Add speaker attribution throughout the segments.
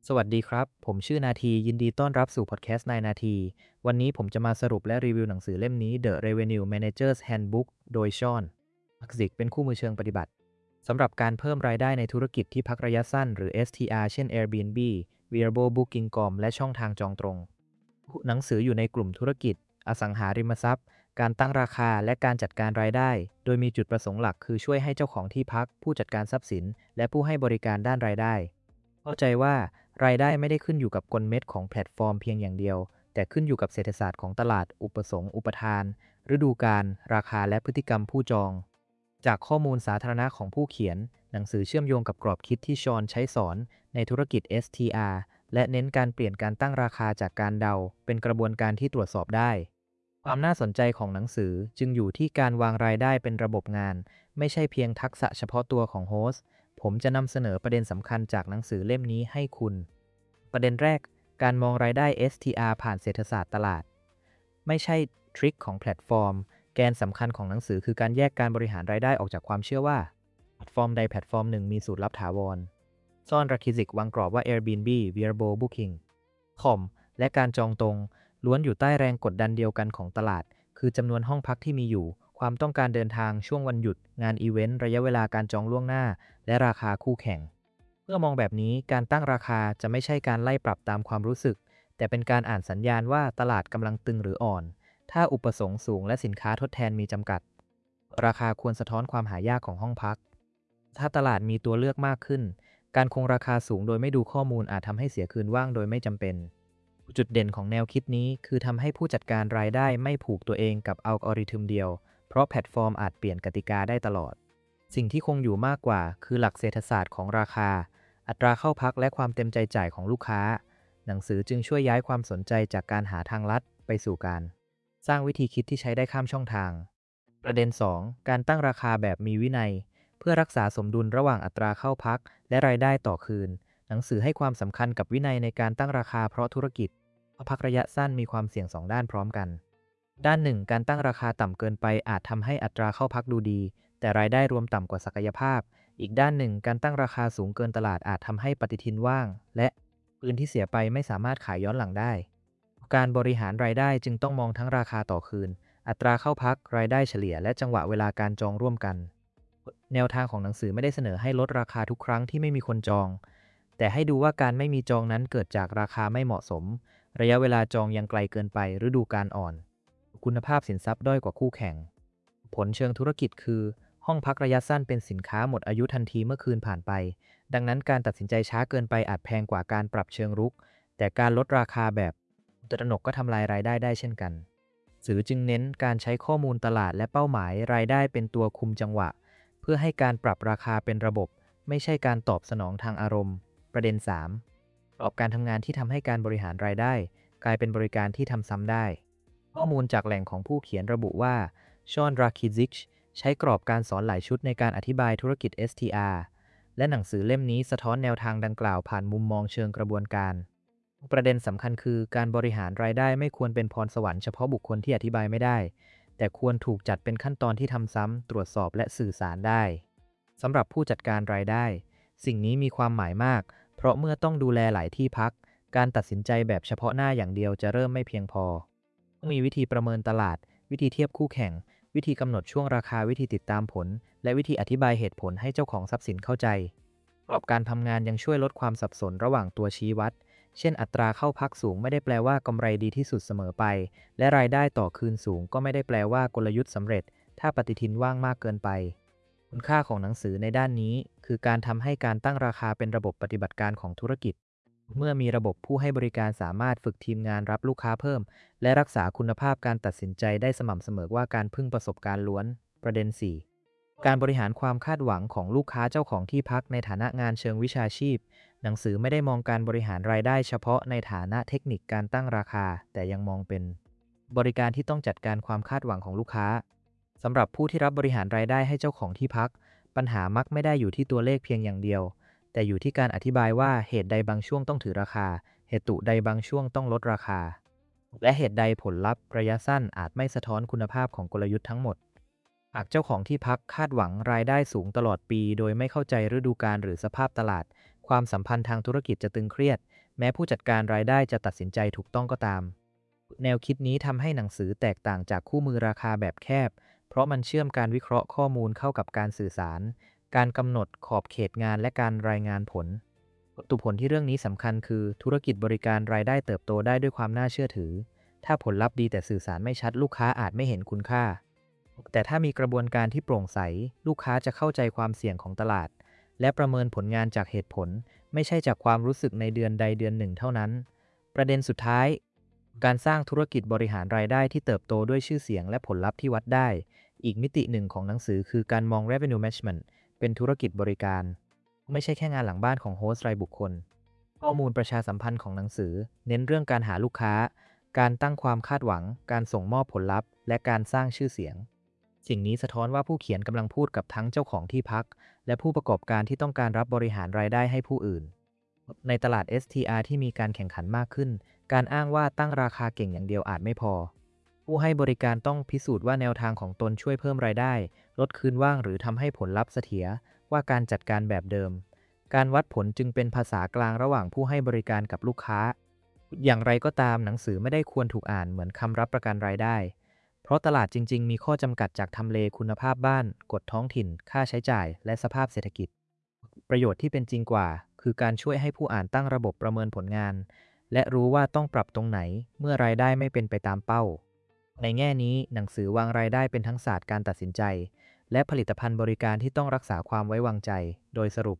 Speaker 1: สวัสดีครับ ผมชื่อนาทียินดีต้อนรับสู่พอดแคสต์นายนาที วันนี้ผมจะมาสรุปและรีวิวหนังสือเล่มนี้ The Revenue Manager's Handbook โดยชอนมักซิกเป็นคู่มือเชิงปฏิบัติสำหรับการเพิ่มรายได้ในธุรกิจที่พักระยะสั้นหรือ STR เช่น Airbnb, Vrbo, Booking.com และช่องทางจองตรงหนังสืออยู่ในกลุ่มธุรกิจอสังหาริมทรัพย์การตั้งราคาและการจัดการรายได้โดยมีจุดประสงค์หลักคือช่วยให้เจ้าของที่พักผู้จัดการทรัพย์สินและผู้ให้บริการด้านรายได้เข้าใจว่ารายได้ไม่ได้ขึ้นอยู่กับกลเม็ดของแพลตฟอร์มเพียงอย่างเดียวแต่ขึ้นอยู่กับเศรษฐศาสตร์ของตลาดอุปสงค์อุปทานฤดูกาลราคาและพฤติกรรมผู้จองจากข้อมูลสาธารณะของผู้เขียนหนังสือเชื่อมโยงกับกรอบคิดที่ชอนใช้สอนในธุรกิจ STR และเน้นการเปลี่ยนการตั้งราคาจากการเดาเป็นกระบวนการที่ตรวจสอบได้ความน่าสนใจของหนังสือจึงอยู่ที่การวางรายได้เป็นระบบงานไม่ใช่เพียงทักษะเฉพาะตัวของโฮสต์ผมจะนำเสนอประเด็นสำคัญจากหนังสือเล่มนี้ให้คุณประเด็นแรกการมองรายได้ STR ผ่านเศรษฐศาสตร์ตลาดไม่ใช่ทริคของแพลตฟอร์มแกนสำคัญของหนังสือคือการแยกการบริหารรายได้ออกจากความเชื่อว่าแพลตฟอร์มใดแพลตฟอร์มหนึ่งมีสูตรลับถาวรซ่อนรักคิสิกวางกรอบว่า Airbnb, Vrbo, Booking.com และการจองตรงล้วนอยู่ใต้แรงกดดันเดียวกันของตลาดคือจำนวนห้องพักที่มีอยู่ความต้องการเดินทางช่วงวันหยุดงานอีเวนต์ระยะเวลาการจองล่วงหน้าและราคาคู่แข่งเมื่อมองแบบนี้การตั้งราคาจะไม่ใช่การไล่ปรับตามความรู้สึกแต่เป็นการอ่านสัญญาณว่าตลาดกำลังตึงหรืออ่อนถ้าอุปสงค์สูงและสินค้าทดแทนมีจำกัดราคาควรสะท้อนความหายากของห้องพักถ้าตลาดมีตัวเลือกมากขึ้นการคงราคาสูงโดยไม่ดูข้อมูลอาจทำให้เสียคืนว่างโดยไม่จำเป็นจุดเด่นของแนวคิดนี้คือทำให้ผู้จัดการรายได้ไม่ผูกตัวเองกับอัลกอริทึมเดียวเพราะแพลตฟอร์มอาจเปลี่ยนกติกาได้ตลอดสิ่งที่คงอยู่มากกว่าคือหลักเศรษฐศาสตร์ของราคาอัตราเข้าพักและความเต็มใจจ่ายของลูกค้าหนังสือจึงช่วยย้ายความสนใจจากการหาทางลัดไปสู่การสร้างวิธีคิดที่ใช้ได้ข้ามช่องทางประเด็น2การตั้งราคาแบบมีวินัยเพื่อรักษาสมดุลระหว่างอัตราเข้าพักและรายได้ต่อคืนหนังสือให้ความสำคัญกับวินัยในการตั้งราคาเพราะธุรกิจพักระยะสั้นมีความเสี่ยง2ด้านพร้อมกันด้านหนึ่งการตั้งราคาต่ำเกินไปอาจทำให้อัตราเข้าพักดูดีแต่รายได้รวมต่ำกว่าศักยภาพอีกด้านหนึ่งการตั้งราคาสูงเกินตลาดอาจทำให้ปฏิทินว่างและปืนที่เสียไปไม่สามารถขายย้อนหลังได้การบริหารรายได้จึงต้องมองทั้งราคาต่อคืนอัตราเข้าพักรายได้เฉลี่ยและจังหวะเวลาการจองร่วมกันแนวทางของหนังสือไม่ได้เสนอให้ลดราคาทุกครั้งที่ไม่มีคนจองแต่ให้ดูว่าการไม่มีจองนั้นเกิดจากราคาไม่เหมาะสมระยะเวลาจองยังไกลเกินไปฤดูกาลอ่อนคุณภาพสินทรัพย์ด้อยกว่าคู่แข่งผลเชิงธุรกิจคือห้องพักระยะสั้นเป็นสินค้าหมดอายุทันทีเมื่อคืนผ่านไปดังนั้นการตัดสินใจช้าเกินไปอาจแพงกว่าการปรับเชิงรุกแต่การลดราคาแบบตระหนกก็ทำลายรายได้ได้เช่นกันสื่อจึงเน้นการใช้ข้อมูลตลาดและเป้าหมายรายได้เป็นตัวคุมจังหวะเพื่อให้การปรับราคาเป็นระบบไม่ใช่การตอบสนองทางอารมณ์ประเด็น3กรอบการทำงานที่ทำให้การบริหารรายได้กลายเป็นบริการที่ทำซ้ำได้ข้อมูลจากแหล่งของผู้เขียนระบุว่าชอน ราคิซิชใช้กรอบการสอนหลายชุดในการอธิบายธุรกิจ STR และหนังสือเล่มนี้สะท้อนแนวทางดังกล่าวผ่านมุมมองเชิงกระบวนการประเด็นสำคัญคือการบริหารรายได้ไม่ควรเป็นพรสวรรค์เฉพาะบุคคลที่อธิบายไม่ได้แต่ควรถูกจัดเป็นขั้นตอนที่ทำซ้ำตรวจสอบและสื่อสารได้สำหรับผู้จัดการรายได้สิ่งนี้มีความหมายมากเพราะเมื่อต้องดูแลหลายที่พักการตัดสินใจแบบเฉพาะหน้าอย่างเดียวจะเริ่มไม่เพียงพอต้องมีวิธีประเมินตลาดวิธีเทียบคู่แข่งวิธีกำหนดช่วงราคาวิธีติดตามผลและวิธีอธิบายเหตุผลให้เจ้าของทรัพย์สินเข้าใจกรอบการทำงานยังช่วยลดความสับสนระหว่างตัวชี้วัดเช่นอัตราเข้าพักสูงไม่ได้แปลว่ากำไรดีที่สุดเสมอไปและรายได้ต่อคืนสูงก็ไม่ได้แปลว่ากลยุทธ์สำเร็จถ้าปฏิทินว่างมากเกินไปคุณค่าของหนังสือในด้านนี้คือการทำให้การตั้งราคาเป็นระบบปฏิบัติการของธุรกิจเมื่อมีระบบผู้ให้บริการสามารถฝึกทีมงานรับลูกค้าเพิ่มและรักษาคุณภาพการตัดสินใจได้สม่ำเสมอว่าการพึ่งประสบการณ์ล้วนประเด็น4การบริหารความคาดหวังของลูกค้าเจ้าของที่พักในฐานะงานเชิงวิชาชีพหนังสือไม่ได้มองการบริหารรายได้เฉพาะในฐานะเทคนิคการตั้งราคาแต่ยังมองเป็นบริการที่ต้องจัดการความคาดหวังของลูกค้าสำหรับผู้ที่รับบริหารรายได้ให้เจ้าของที่พักปัญหามักไม่ได้อยู่ที่ตัวเลขเพียงอย่างเดียวแต่อยู่ที่การอธิบายว่าเหตุใดบางช่วงต้องถือราคาเหตุใดบางช่วงต้องลดราคาและเหตุใดผลลัพธ์ระยะสั้นอาจไม่สะท้อนคุณภาพของกลยุทธ์ทั้งหมดหากเจ้าของที่พักคาดหวังรายได้สูงตลอดปีโดยไม่เข้าใจฤดูกาลหรือสภาพตลาดคความสัมพันธ์ทางธุรกิจจะตึงเครียดแม้ผู้จัดการรายได้จะตัดสินใจถูกต้องก็ตามแนวคิดนี้ทำให้หนังสือแตกต่างจากคู่มือราคาแบบแคบเพราะมันเชื่อมการวิเคราะห์ข้อมูลเข้ากับการสื่อสารการกำหนดขอบเขตงานและการรายงานผลผลที่เรื่องนี้สำคัญคือธุรกิจบริการรายได้เติบโตได้ด้วยความน่าเชื่อถือถ้าผลลัพธ์ดีแต่สื่อสารไม่ชัดลูกค้าอาจไม่เห็นคุณค่าแต่ถ้ามีกระบวนการที่โปร่งใสลูกค้าจะเข้าใจความเสี่ยงของตลาดและประเมินผลงานจากเหตุผลไม่ใช่จากความรู้สึกในเดือนใดเดือนหนึ่งเท่านั้นประเด็นสุดท้ายการสร้างธุรกิจบริหารรายได้ที่เติบโตด้วยชื่อเสียงและผลลัพธ์ที่วัดได้อีกมิติหนึ่งของหนังสือคือการมอง revenue management เป็นธุรกิจบริการไม่ใช่แค่งานหลังบ้านของโฮสต์รายบุคคลข้อมูลประชาสัมพันธ์ของหนังสือเน้นเรื่องการหาลูกค้าการตั้งความคาดหวังการส่งมอบผลลัพธ์และการสร้างชื่อเสียงสิ่งนี้สะท้อนว่าผู้เขียนกำลังพูดกับทั้งเจ้าของที่พักและผู้ประกอบการที่ต้องการรับบริหารรายได้ให้ผู้อื่นในตลาด STR ที่มีการแข่งขันมากขึ้นการอ้างว่าตั้งราคาเก่งอย่างเดียวอาจไม่พอผู้ให้บริการต้องพิสูจน์ว่าแนวทางของตนช่วยเพิ่มรายได้ลดคืนว่างหรือทำให้ผลลัพธ์เสถียรว่าการจัดการแบบเดิมการวัดผลจึงเป็นภาษากลางระหว่างผู้ให้บริการกับลูกค้าอย่างไรก็ตามหนังสือไม่ได้ควรถูกอ่านเหมือนคำรับประกันรายได้เพราะตลาดจริงๆมีข้อจำกัดจากทำเลคุณภาพบ้านกฎท้องถิ่นค่าใช้จ่ายและสภาพเศรษฐกิจประโยชน์ที่เป็นจริงกว่าคือการช่วยให้ผู้อ่านตั้งระบบประเมินผลงานและรู้ว่าต้องปรับตรงไหนเมื่อรายได้ไม่เป็นไปตามเป้าในแง่นี้หนังสือวางรายได้เป็นทั้งศาสตร์การตัดสินใจและผลิตภัณฑ์บริการที่ต้องรักษาความไว้วางใจโดยสรุป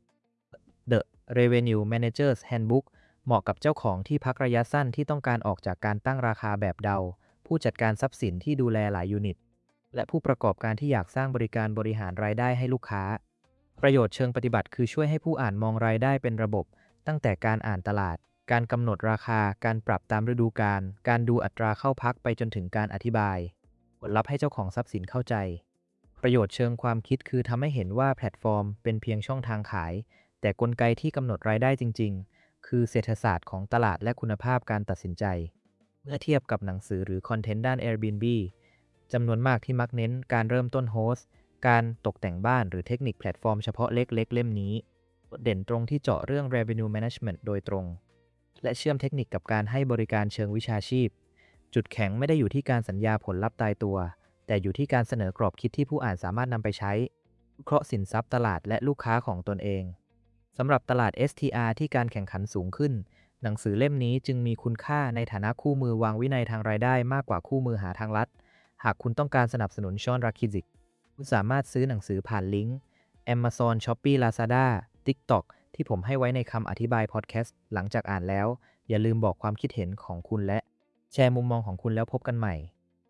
Speaker 1: The Revenue Manager's Handbook เหมาะกับเจ้าของที่พักระยะสั้นที่ต้องการออกจากการตั้งราคาแบบเดาผู้จัดการทรัพย์สินที่ดูแลหลายยูนิตและผู้ประกอบการที่อยากสร้างบริการบริหารรายได้ให้ลูกค้าประโยชน์เชิงปฏิบัติคือช่วยให้ผู้อ่านมองรายได้เป็นระบบตั้งแต่การอ่านตลาดการกำหนดราคาการปรับตามฤดูกาลการดูอัตราเข้าพักไปจนถึงการอธิบายผลลัพธ์ให้เจ้าของทรัพย์สินเข้าใจประโยชน์เชิงความคิดคือทำให้เห็นว่าแพลตฟอร์มเป็นเพียงช่องทางขายแต่กลไกที่กำหนดรายได้จริงๆคือเศรษฐศาสตร์ของตลาดและคุณภาพการตัดสินใจเมื่อเทียบกับหนังสือหรือคอนเทนต์ด้าน Airbnb จำนวนมากที่มักเน้นการเริ่มต้นโฮสต์การตกแต่งบ้านหรือเทคนิคแพลตฟอร์มเฉพาะเล็กๆเล่มนี้เด่นตรงที่เจาะเรื่อง revenue management โดยตรงและเชื่อมเทคนิคกับการให้บริการเชิงวิชาชีพจุดแข็งไม่ได้อยู่ที่การสัญญาผลลัพธ์ตายตัวแต่อยู่ที่การเสนอกรอบคิดที่ผู้อ่านสามารถนำไปใช้วิเคราะห์สินทรัพย์ตลาดและลูกค้าของตนเองสำหรับตลาด STR ที่การแข่งขันสูงขึ้นหนังสือเล่มนี้จึงมีคุณค่าในฐานะคู่มือวางวินัยทางรายได้มากกว่าคู่มือหาทางลัดหากคุณต้องการสนับสนุนชอนราคิจิกคุณสามารถซื้อหนังสือผ่านลิงก์ Amazon Shopee Lazada TikTok ที่ผมให้ไว้ในคำอธิบายพอดแคสต์หลังจากอ่านแล้วอย่าลืมบอกความคิดเห็นของคุณและแชร์มุมมองของคุณแล้วพบกันใหม่